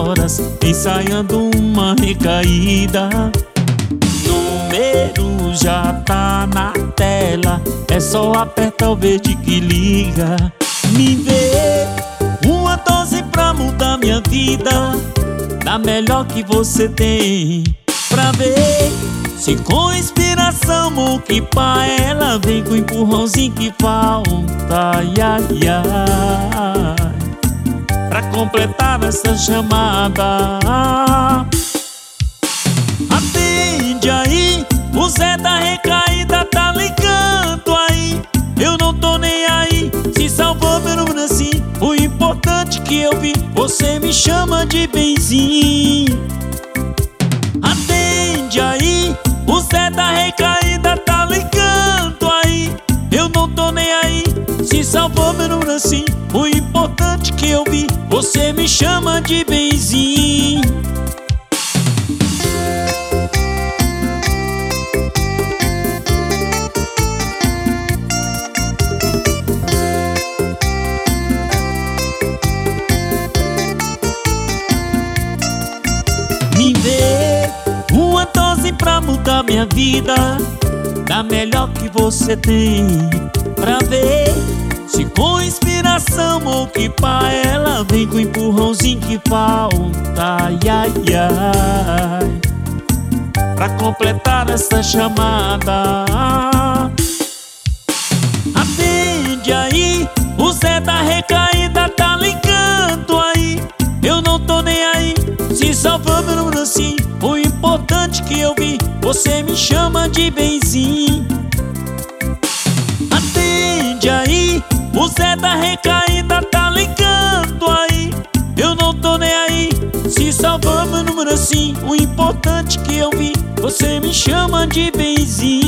horas ensaiando uma recaída. Número já tá na tela, é só apertar o verde que liga. Me vê uma dose pra mudar minha vida, da melhor que você tem, pra ver se com inspiração ou que pra ela vem com o empurrãozinho que falta. Ai, ai, ai, pra completar essa chamada. Atende aí, o Zé da recaída tá ligando aí. Eu não tô nem aí, se salvou meu número assim. O importante que eu vi, você me chama de benzinho. Atende aí, o Zé da recaída tá ligando aí. Eu não tô nem aí, se salvou meu número assim. O importante que eu vi, você me chama de benzinho. Me vê uma dose pra mudar minha vida, da melhor que você tem, pra ver se com inspiração ou que pra ela vem com o empurrãozinho que falta. Ai, ai, ai, pra completar essa chamada. Atende aí, o Zé da recaída tá ligando aí. Eu não tô nem aí, se salvou meu número assim. O importante que eu vi, você me chama de benzinho. Atende aí, o Zé da recaída tá ligando aí. Eu não tô nem aí, se salvou meu número assim. O importante que eu vi, você me chama de benzinho.